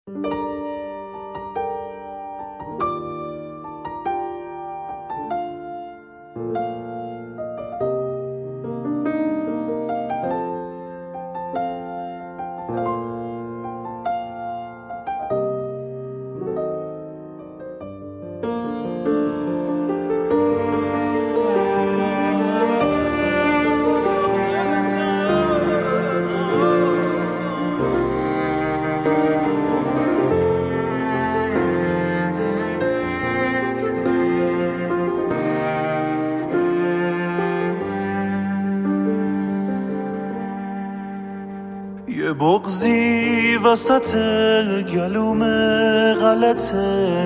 یه بغضی وسط گلوم غلطه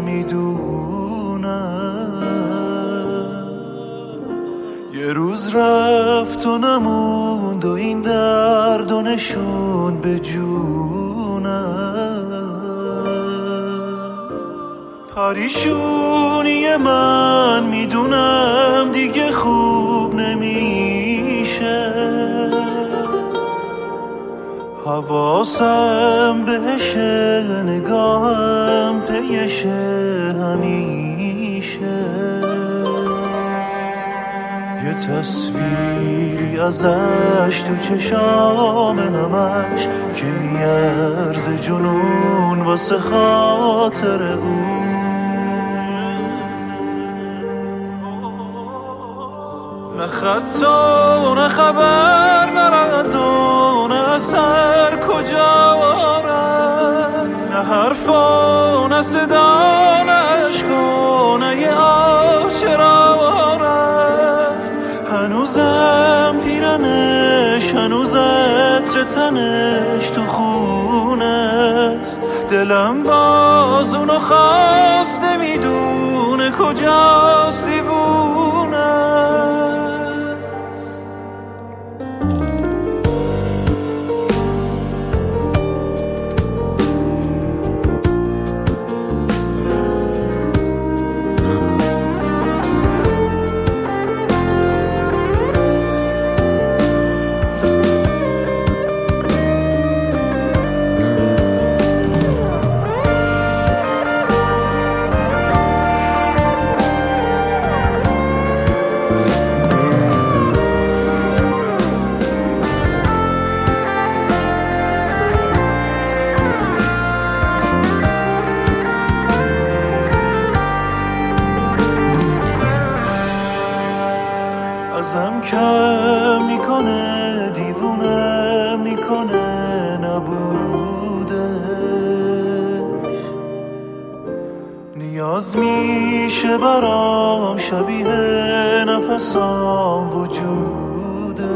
میدونم، یه روز رفت و نموند و این درد و نشون به جونم. پریشونی من میدونم دیگه خوب نمیشه، حواسم بهشه، نگاهم پیشه همیشه. یه تصویری ازش تو چشام همش که میارزه جنون واسه خاطر اون. نه خط و نه خبر، نه رد و نه اثر کجا رفت، نه حرف و نه صدا، نه عشق و نه یه آه چرا رفت. هنوزم پیرنش، هنوز عطر تنش تو خونه است. دلم باز اونو خواست، نمیدونه کجاست دیوونه. ازم کم میکنه، دیوونه میکنه نبودش. نیاز میشه برام شبیه نفسام وجودش.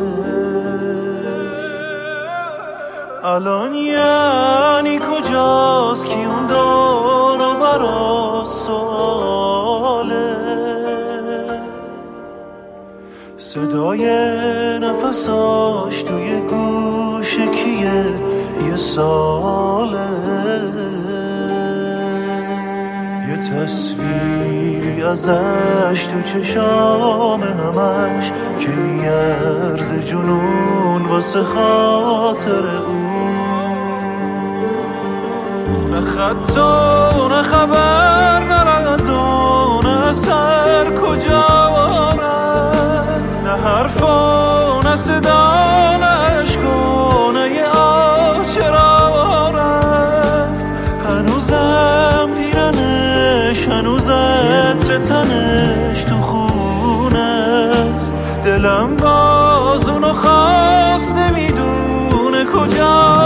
الان یعنی کجاست کی اون دور و برا سواله. صدای نفساش توی گوش کیه یه ساله. یه تصویری ازش تو چشام همش که میارزه جنون واسه خاطر اون. نه خط و نه خبر، نه رد و نه اثر کجا رفت، نه حرف و نه صدا، نه عشق و نه یه آه چرا رفت. هنوزم پیرنش، هنوز عطر تنش تو خونه است. دلم باز اونو خواست، نمیدونه کجا